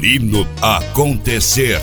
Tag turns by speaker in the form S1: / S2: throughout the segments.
S1: Fiorino Acontecer.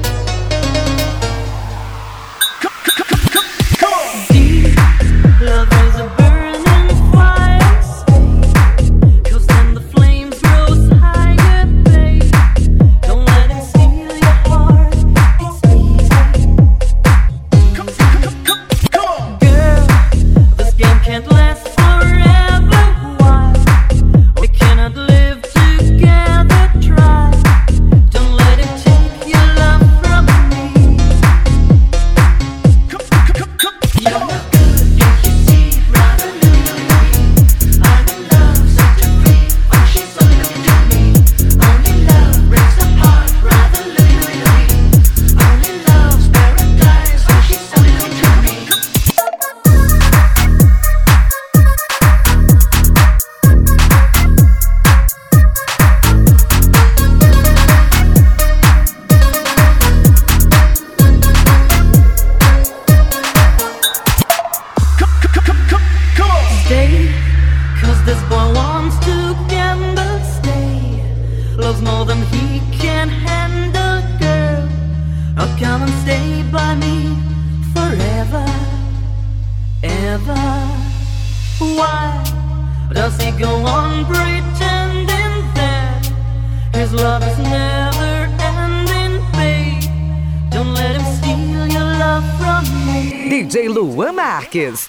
S2: DJ Luan Marques.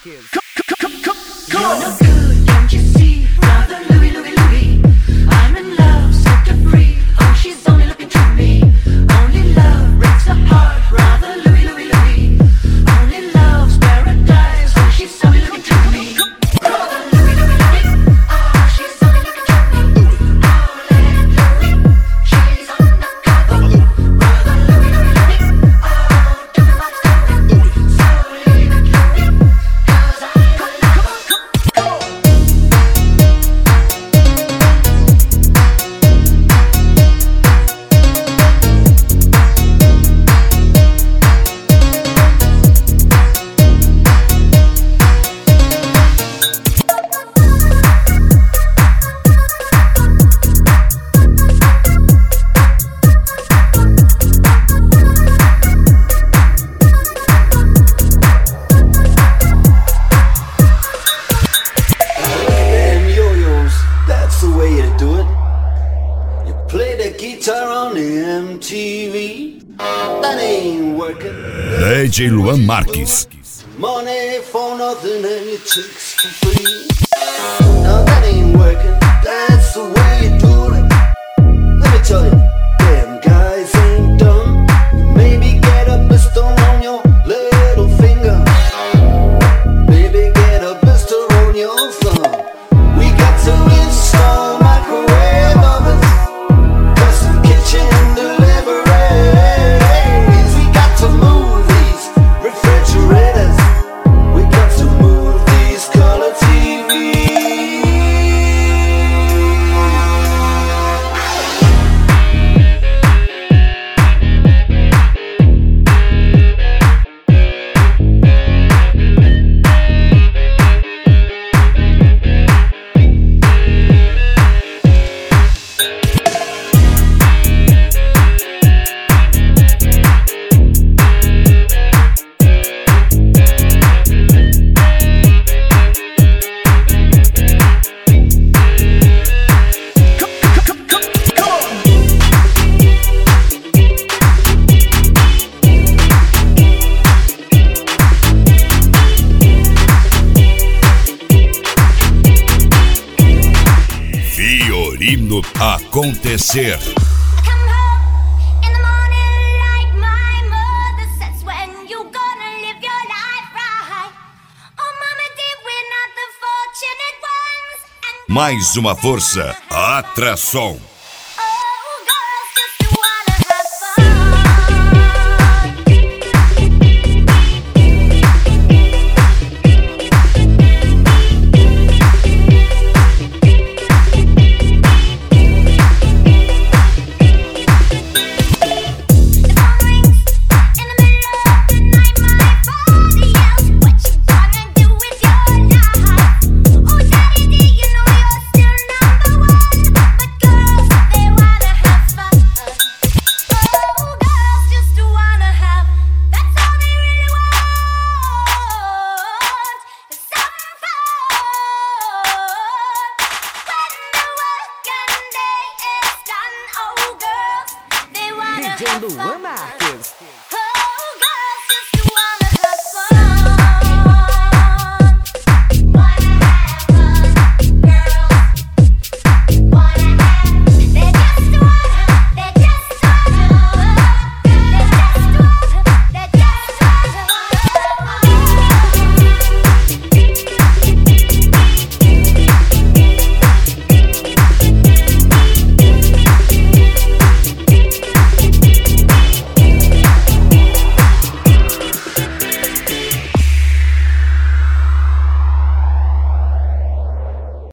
S1: DJ Luan Marques.
S3: Money for nothing and your chicks for free. Now that ain't working, that's the way you do it. Let me tell you, damn guys ain't dumb. Maybe get a blister on your little finger. Maybe get a blister on your thumb. We got to install microwave ovens, custom kitchen deliveries. We got to move these refrigerators. We got to move these color TVs.
S1: Fiorino Acontecer. Mais uma força, Atração.
S4: Girls
S2: DJ Luan Marques.